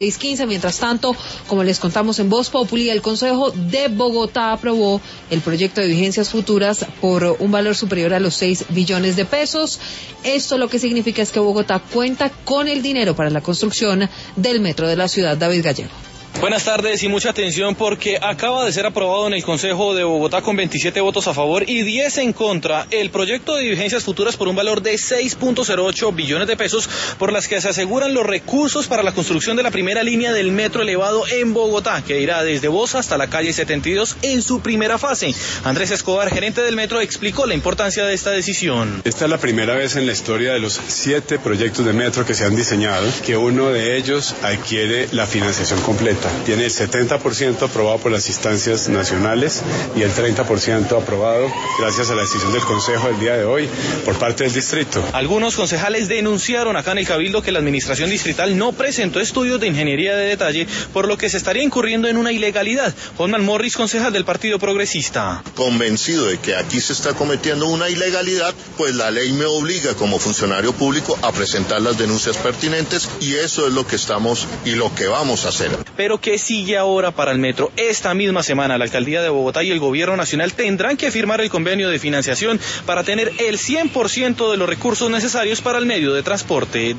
6:15. Mientras tanto, como les contamos en Voz Populi, el Consejo de Bogotá aprobó el proyecto de vigencias futuras por un valor superior a los 6 billones de pesos. Esto lo que significa es que Bogotá cuenta con el dinero para la construcción del metro de la ciudad. David Gallego. Buenas tardes y mucha atención porque acaba de ser aprobado en el Consejo de Bogotá con 27 votos a favor y 10 en contra el proyecto de vigencias futuras por un valor de 6.08 billones de pesos por las que se aseguran los recursos para la construcción de la primera línea del metro elevado en Bogotá, que irá desde Bosa hasta la calle 72 en su primera fase. Andrés Escobar, gerente del metro, explicó la importancia de esta decisión. Esta es la primera vez en la historia de los 7 proyectos de metro que se han diseñado que uno de ellos adquiere la financiación completa. Tiene el 70% aprobado por las instancias nacionales y el 30% aprobado gracias a la decisión del Consejo del día de hoy por parte del distrito. Algunos concejales denunciaron acá en el Cabildo que la administración distrital no presentó estudios de ingeniería de detalle, por lo que se estaría incurriendo en una ilegalidad. Osman Morris, concejal del Partido Progresista. Convencido de que aquí se está cometiendo una ilegalidad, pues la ley me obliga como funcionario público a presentar las denuncias pertinentes y eso es lo que estamos y lo que vamos a hacer. Pero ¿qué sigue ahora para el metro? Esta misma semana la Alcaldía de Bogotá y el Gobierno Nacional tendrán que firmar el convenio de financiación para tener el 100% de los recursos necesarios para el medio de transporte.